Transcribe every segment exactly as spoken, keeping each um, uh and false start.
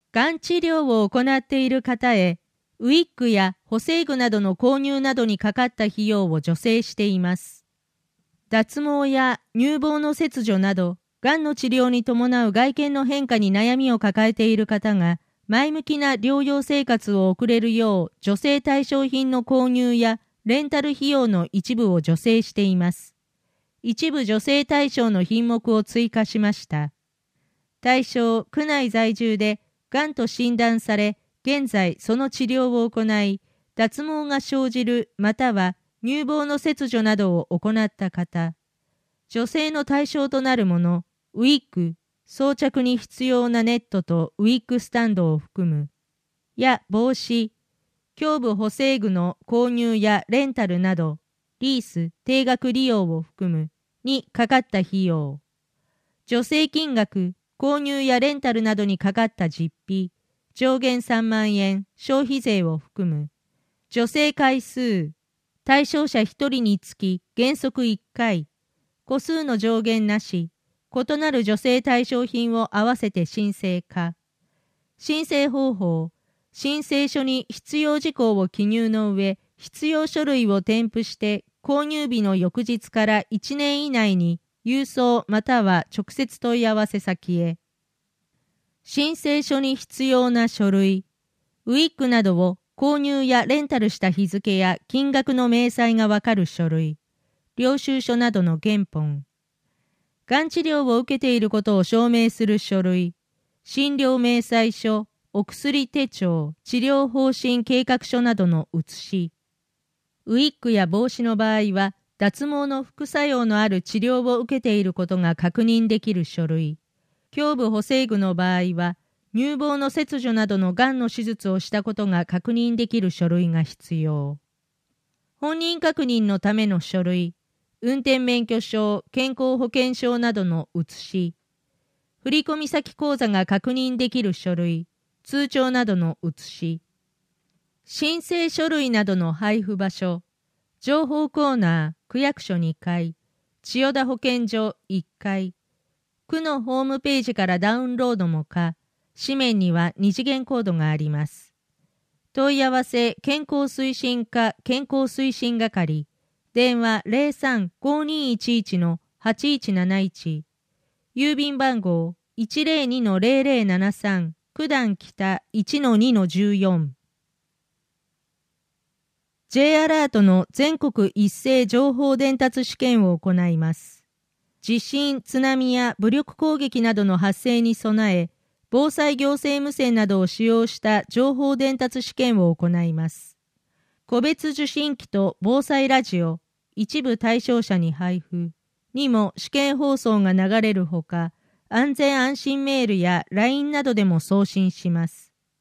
がん治療を行っている方へ、ウィッグや補正具などの購入などにかかった費用を助成しています。脱毛や乳房の切除など、がんの治療に伴う外見の変化に悩みを抱えている方が、前向きな療養生活を送れるよう、助成対象品の購入やレンタル費用の一部を助成しています。一部助成対象の品目を追加しました。対象、区内在住で、がんと診断され、現在その治療を行い、脱毛が生じるまたは乳房の切除などを行った方、助成の対象となるもの、ウィッグ、装着に必要なネットとウィッグスタンドを含む、や帽子、胸部補正具の購入やレンタルなど、リース、定額利用を含む、にかかった費用、助成金額、購入やレンタルなどにかかった実費、上限さんまんえん、消費税を含む、助成回数、対象者ひとりにつき原則いっかい、個数の上限なし、異なる助成対象品を合わせて申請か。申請方法、申請書に必要事項を記入の上、必要書類を添付して購入日の翌日からいちねん以内に郵送または直接問い合わせ先へ。申請書に必要な書類、ウィッグなどを購入やレンタルした日付や金額の明細がわかる書類、領収書などの原本、がん治療を受けていることを証明する書類、診療明細書、お薬手帳、治療方針計画書などの写し、ウィッグや帽子の場合は、脱毛の副作用のある治療を受けていることが確認できる書類、胸部補正具の場合は、乳房の切除などのがんの手術をしたことが確認できる書類が必要。本人確認のための書類、運転免許証、健康保険証などの写し、振込先口座が確認できる書類、通帳などの写し、申請書類などの配布場所、情報コーナー、区役所にかい、千代田保健所いっかい、区のホームページからダウンロードも可、紙面には二次元コードがあります。問い合わせ健康推進課健康推進係、電話 ゼロさん ごにいちいち のはちいちなないち、郵便番号 いちゼロに のゼロゼロななさん、九段北 いちのにのじゅうよん。J アラートの全国一斉情報伝達試験を行います。地震、津波や武力攻撃などの発生に備え、防災行政無線などを使用した情報伝達試験を行います。個別受信機と防災ラジオ、一部対象者に配布にも試験放送が流れるほか、安全安心メールや ライン などでも送信します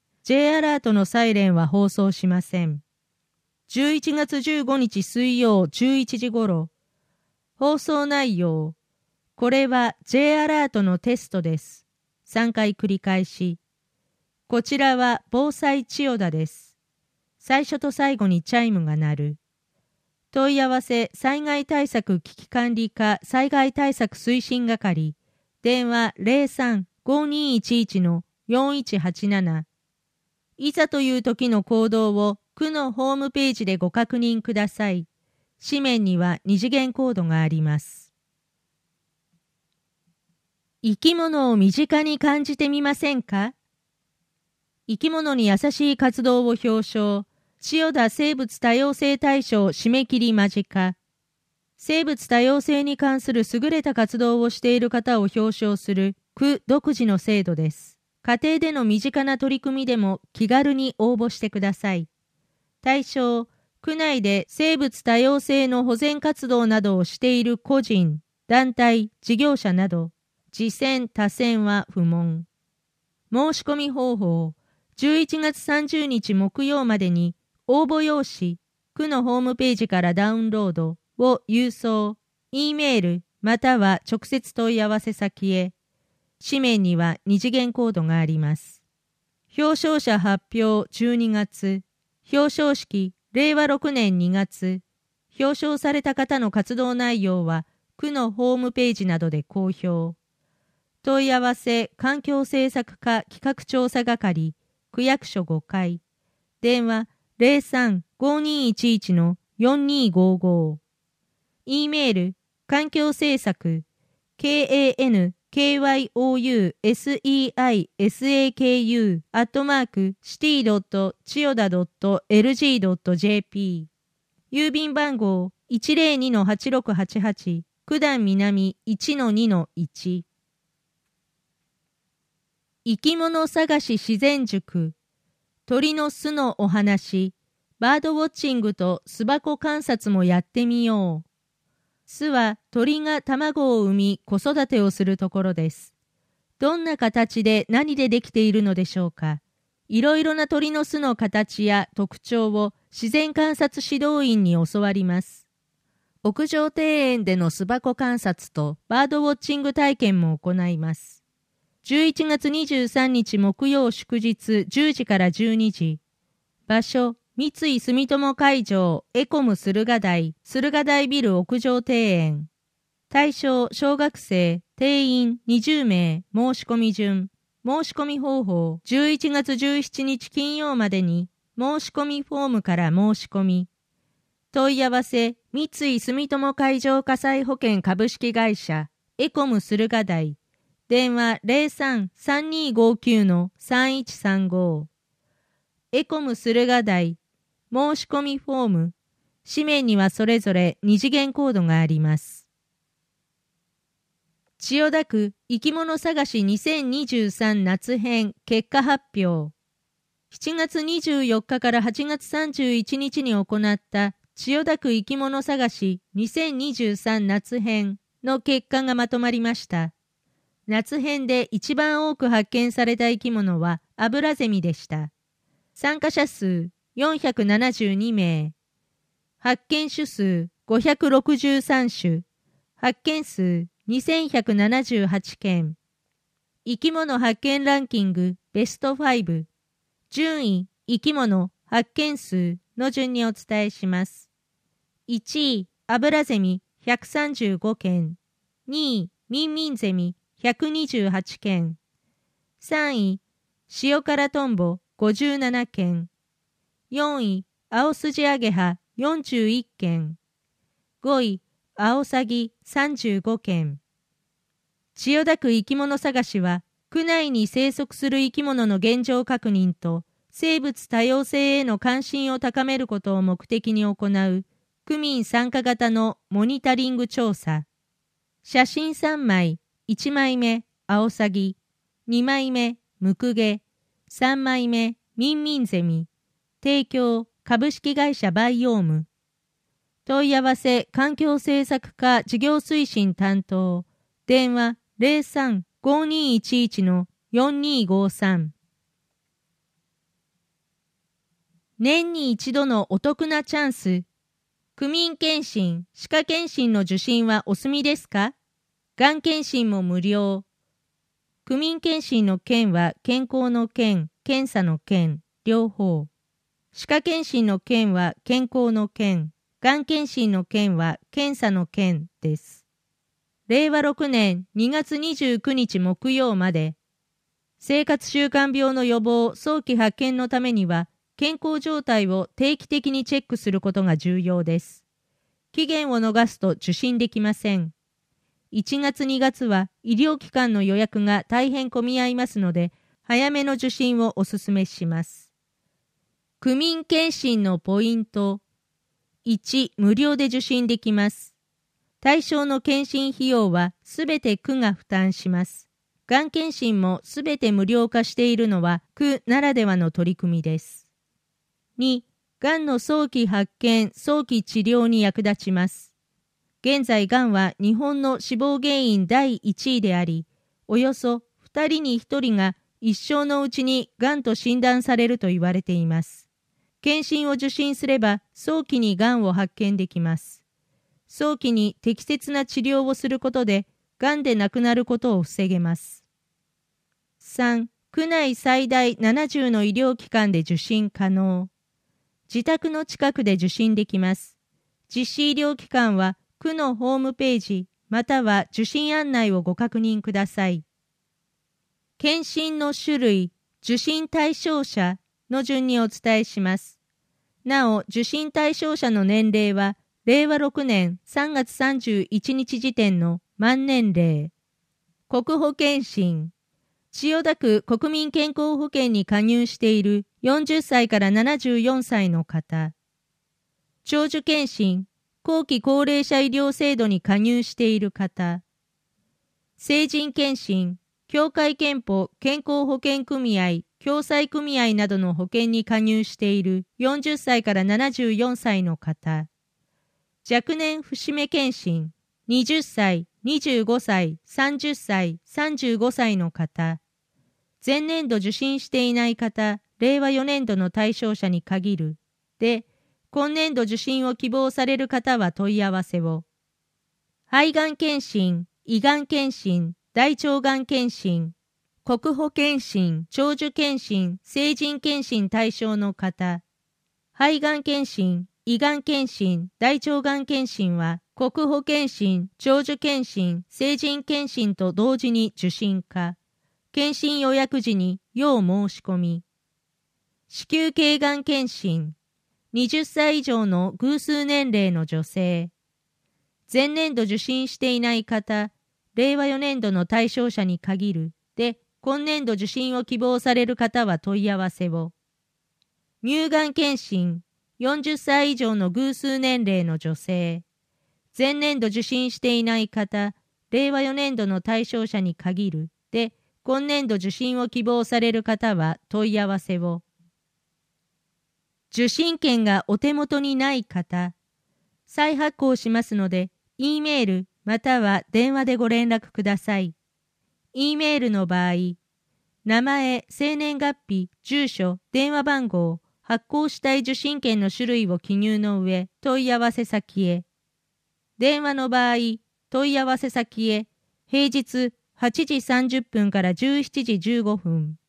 。J アラートのサイレンは放送しません。じゅういちがつじゅうごにち水曜じゅういちじ頃、放送内容、これは J アラートのテストです。さんかい繰り返し。こちらは防災千代田です。最初と最後にチャイムが鳴る。問い合わせ災害対策危機管理課災害対策推進係、電話 ゼロさん ごにいちいち のよんいちはちなな。いざという時の行動を区のホームページでご確認ください。紙面には二次元コードがあります。生き物を身近に感じてみませんか？生き物に優しい活動を表彰。千代田生物多様性大賞締め切り間近。生物多様性に関する優れた活動をしている方を表彰する区独自の制度です。家庭での身近な取り組みでも気軽に応募してください。対象、区内で生物多様性の保全活動などをしている個人、団体、事業者など、次選他選は不問。申し込み方法、じゅういちがつさんじゅうにち木曜までに応募用紙、区のホームページからダウンロードを郵送、E メールまたは直接問い合わせ先へ。紙面には二次元コードがあります。表彰者発表じゅうにがつ、表彰式れいわろくねんにがつ、表彰された方の活動内容は区のホームページなどで公表。 問い合わせ環境政策課企画調査係区役所ごかい、電話 ゼロさん ごにいちいち よんにごご、E メール環境政策 kankyouSeisaku アットマークシティドットチヨダドットエルジードットジェーピー、 郵便番号 いちゼロにのはちろくはちはち 九段南 いちのにのいち。 生き物探し自然塾、鳥の巣のお話、バードウォッチングと巣箱観察もやってみよう。巣は鳥が卵を産み子育てをするところです。どんな形で何でできているのでしょうか。いろいろな鳥の巣の形や特徴を自然観察指導員に教わります。屋上庭園での巣箱観察とバードウォッチング体験も行います。じゅういちがつにじゅうさんにち木曜祝日じゅうじからじゅうにじ。場所、三井住友海上エコム駿河台駿河台ビル屋上庭園。対象小学生、定員にじゅうめい、申し込み順。申し込み方法、じゅういちがつじゅうしちにち金曜までに申し込みフォームから申し込み。問い合わせ、三井住友海上火災保険株式会社エコム駿河台。電話 ゼロさん さんにごきゅう のさんいちさんご。エコム駿河台申し込みフォーム。紙面にはそれぞれ二次元コードがあります。千代田区生き物探しにせんにじゅうさん夏編結果発表。しちがつにじゅうよっかからはちがつさんじゅういちにちに行った千代田区生き物探しにせんにじゅうさん夏編の結果がまとまりました。夏編で一番多く発見された生き物はアブラゼミでした。参加者数よんひゃくななじゅうにめい。発見種数ごひゃくろくじゅうさんしゅ。発見数にせんひゃくななじゅうはちけん。生き物発見ランキングベストご。順位、生き物、発見数の順にお伝えします。いちい、アブラゼミひゃくさんじゅうごけん。にい、ミンミンゼミひゃくにじゅうはちけん。さんい、シオカラトンボごじゅうななけん。よんい、アオスジアゲハよんじゅういっけん。ごい、アオサギさんじゅうごけん。千代田区生き物探しは、区内に生息する生き物の現状確認と生物多様性への関心を高めることを目的に行う区民参加型のモニタリング調査。写真さんまい、いちまいめ、アオサギ、にまいめ、ムクゲ、さんまいめ、ミンミンゼミ、提供、株式会社バイオーム。問い合わせ、環境政策課事業推進担当、電話 ゼロさん ごにいちいち のよんにごさん。年に一度のお得なチャンス。区民検診、歯科検診の受診はお済みですか？がん検診も無料。区民検診の検は健康の検、検査の検、両方。歯科検診の検は健康の検、がん検診の検は検査の検です。れいわろくねんにがつにじゅうくにち木曜まで。生活習慣病の予防、早期発見のためには、健康状態を定期的にチェックすることが重要です。期限を逃すと受診できません。いちがつにがつは医療機関の予約が大変混み合いますので、早めの受診をお勧めします。区民検診のポイント。いち、無料で受診できます。対象の検診費用はすべて区が負担します。がん検診もすべて無料化しているのは区ならではの取り組みです。に、がんの早期発見、早期治療に役立ちます。現在がんは日本の死亡原因だいいちいであり、およそふたりにひとりが一生のうちにがんと診断されると言われています。検診を受診すれば早期にがんを発見できます。早期に適切な治療をすることで、がんで亡くなることを防げます。さん、区内最大ななじゅうの医療機関で受診可能。自宅の近くで受診できます。実施医療機関は区のホームページまたは受診案内をご確認ください。 検診の種類、受診対象者の順にお伝えします。なお、受診対象者の年齢は、れいわろくねんさんがつさんじゅういちにち時点の満年齢。国保健診。千代田区国民健康保険に加入しているよんじゅっさいからななじゅうよんさいの方。長寿健診。後期高齢者医療制度に加入している方。成人健診。協会憲法健康保険組合、共済組合などの保険に加入しているよんじゅっさいからななじゅうよんさいの方。若年節目健診。はたち、にじゅうごさい、さんじゅっさい、さんじゅうごさいの方。前年度受診していない方、れいわよねんどの対象者に限る。で、今年度受診を希望される方は問い合わせを。肺がん検診、胃がん検診、大腸がん検診、国保検診、長寿検診、成人検診対象の方。肺がん検診、胃がん検診、大腸がん検診は、国保検診、長寿検診、成人検診と同時に受診可。検診予約時に要申し込み。子宮頸がん検診。はたち以上の偶数年齢の女性。前年度受診していない方、れいわよねんどの対象者に限る。で、今年度受診を希望される方は問い合わせを。乳がん検診。よんじゅっさい以上の偶数年齢の女性。前年度受診していない方、れいわよねんどの対象者に限る。で、今年度受診を希望される方は問い合わせを。受診券がお手元にない方、再発行しますので、E メールまたは電話でご連絡ください。E メールの場合、名前、生年月日、住所、電話番号、発行したい受診券の種類を記入の上、問い合わせ先へ。電話の場合、問い合わせ先へ、平日はちじさんじゅっぷんからじゅうしちじじゅうごふん。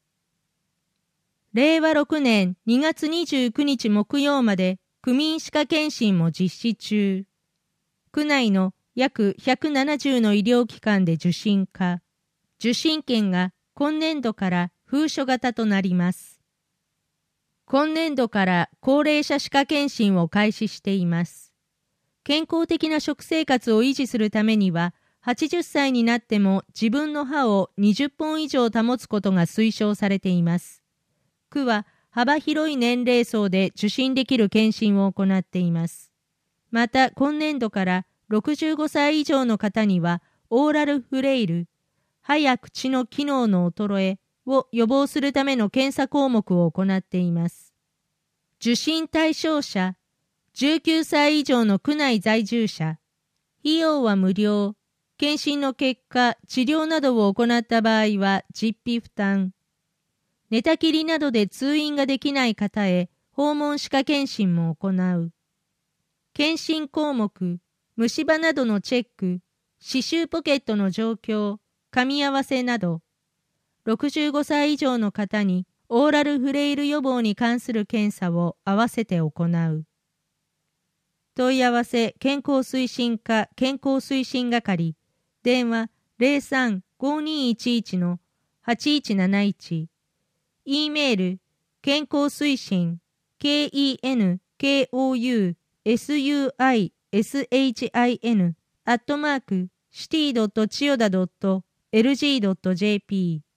れいわろくねんにがつにじゅうくにち木曜まで、区民歯科検診も実施中。区内の約ひゃくななじゅうの医療機関で受診可。受診券が今年度から封書型となります。今年度から高齢者歯科検診を開始しています。健康的な食生活を維持するためには、はちじゅっさいになっても自分の歯をにじゅっぽん以上保つことが推奨されています。区は幅広い年齢層で受診できる検診を行っています。また、今年度からろくじゅうごさい以上の方には、オーラルフレイル、歯や口の機能の衰えを予防するための検査項目を行っています。受診対象者、じゅうきゅうさい以上の区内在住者、費用は無料、検診の結果、治療などを行った場合は実費負担。寝たきりなどで通院ができない方へ訪問歯科検診も行う。検診項目、虫歯などのチェック、歯周ポケットの状況、噛み合わせなど、ろくじゅうごさい以上の方にオーラルフレイル予防に関する検査を合わせて行う。問い合わせ健康推進課健康推進係、電話 ゼロさん ごにいちいち のはちいちなないち、E メール健康推進 ケーイーエヌケーオーユーエスユーアイエスエイチアイエヌ アットマークシティドットチヨダドットエルジードットジェーピー